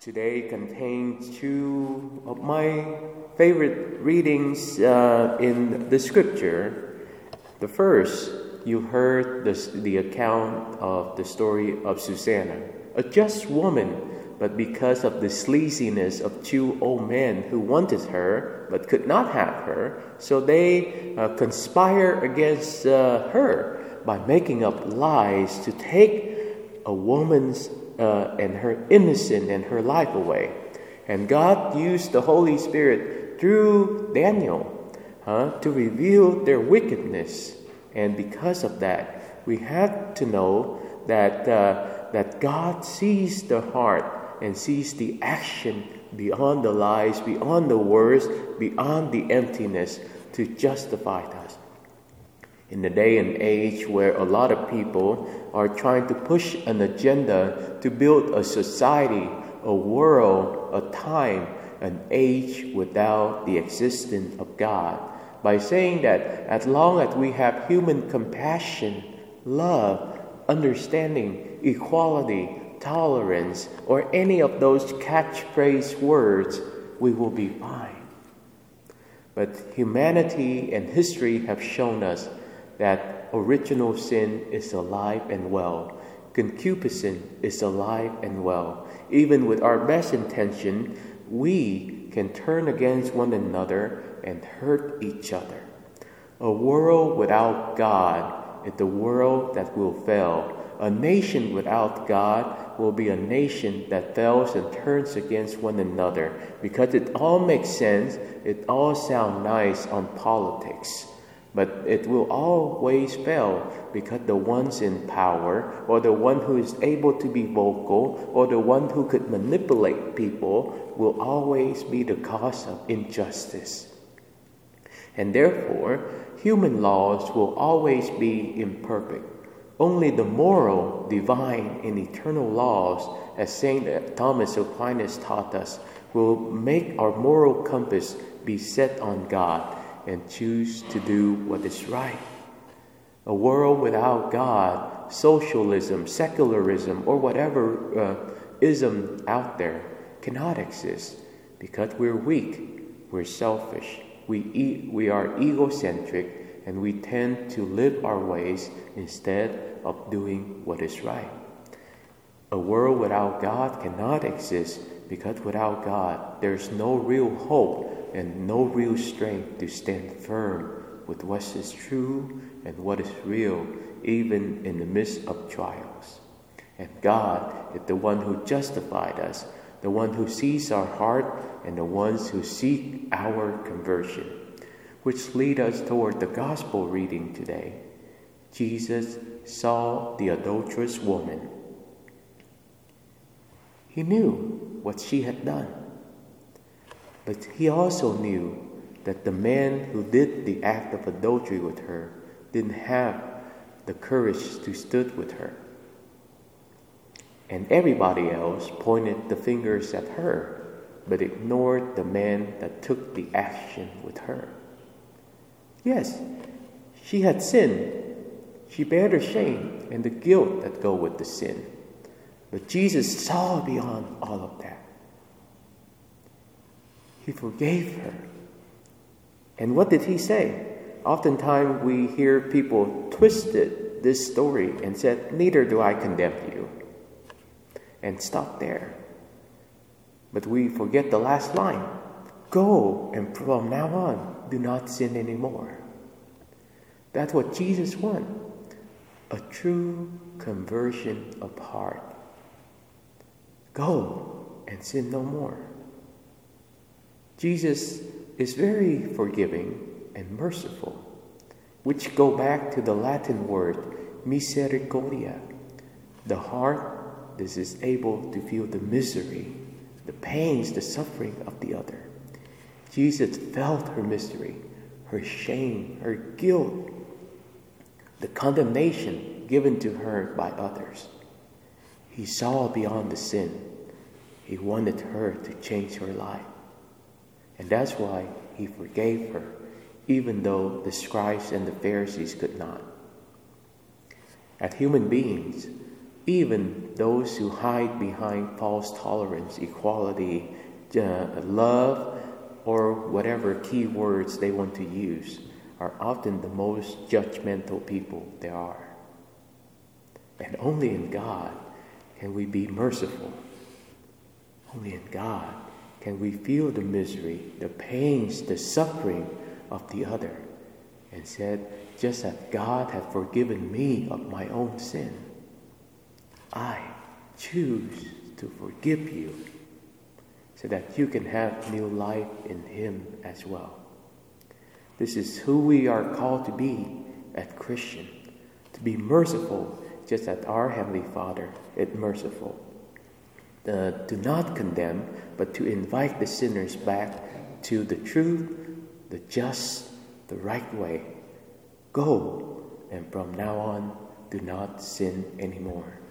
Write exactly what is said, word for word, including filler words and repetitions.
Today contains two of my favorite readings uh, in the scripture. The first, you heard the, the account of the story of Susanna, a just woman, but because of the sleaziness of two old men who wanted her but could not have her, so they uh, conspire against uh, her by making up lies to take a woman's uh, and her innocence and her life away. And God used the Holy Spirit through Daniel uh, to reveal their wickedness. And because of that, we have to know that uh, that God sees the heart and sees the action beyond the lies, beyond the words, beyond the emptiness to justify us. In the day and age where a lot of people are trying to push an agenda to build a society, a world, a time, an age without the existence of God, by saying that as long as we have human compassion, love, understanding, equality, tolerance, or any of those catchphrase words, we will be fine. But humanity and history have shown us that original sin is alive and well. Concupiscence is alive and well. Even with our best intention, we can turn against one another and hurt each other. A world without God is the world that will fail. A nation without God will be a nation that fails and turns against one another, because it all makes sense, it all sounds nice on politics. But it will always fail because the ones in power, or the one who is able to be vocal, or the one who could manipulate people, will always be the cause of injustice. And therefore, human laws will always be imperfect. Only the moral, divine, and eternal laws, as Saint Thomas Aquinas taught us, will make our moral compass be set on God and choose to do what is right. A world without God, socialism, secularism, or whatever uh, ism out there cannot exist, because we're weak, we're selfish, we eat, we are egocentric, and we tend to live our ways instead of doing what is right. A world without God cannot exist, because without God, there's no real hope and no real strength to stand firm with what is true and what is real, even in the midst of trials. And God is the one who justified us, the one who sees our heart, and the ones who seek our conversion. Which lead us toward the gospel reading today. Jesus saw the adulterous woman. He knew what she had done. But he also knew that the man who did the act of adultery with her didn't have the courage to stood with her. And everybody else pointed the fingers at her, but ignored the man that took the action with her. Yes, she had sinned. She bare the shame and the guilt that go with the sin. But Jesus saw beyond all of that. He forgave her. And what did he say? Oftentimes we hear people twisted this story and said, "Neither do I condemn you," and stop there. But we forget the last line. Go, and from now on, do not sin anymore. That's what Jesus wants. A true conversion of heart. Go and sin no more. Jesus is very forgiving and merciful, which go back to the Latin word misericordia. The heart that is able to feel the misery, the pains, the suffering of the other. Jesus felt her misery, her shame, her guilt, the condemnation given to her by others. He saw beyond the sin. He wanted her to change her life. And that's why he forgave her, even though the scribes and the Pharisees could not. As human beings, even those who hide behind false tolerance, equality, uh, love, or whatever key words they want to use, are often the most judgmental people there are. And only in God can we be merciful. Only in God can we feel the misery, the pains, the suffering of the other, and said, just as God had forgiven me of my own sin, I choose to forgive you so that you can have new life in Him as well. This is who we are called to be as Christians, to be merciful just as our Heavenly Father is merciful. Uh, to not condemn, but to invite the sinners back to the truth, the just, the right way. Go, and from now on, do not sin anymore.